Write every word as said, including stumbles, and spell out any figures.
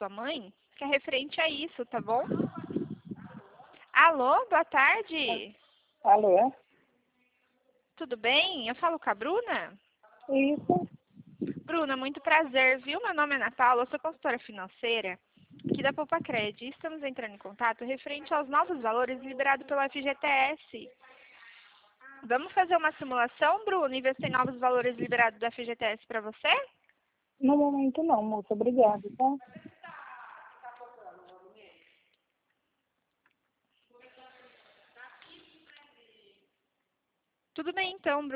sua mãe, que é referente a isso, tá bom? Alô, boa tarde. Alô? Tudo bem? Eu falo com a Bruna? Isso. Bruna, muito prazer, viu? Meu nome é Ana Paula, eu sou consultora financeira aqui da Poupa-Cred. Estamos entrando em contato referente aos novos valores liberados pelo F G T S. Vamos fazer uma simulação, Bruna, e ver se tem novos valores liberados do F G T S para você? No momento não, moça. Obrigada, tá? Tudo bem então, Bruna.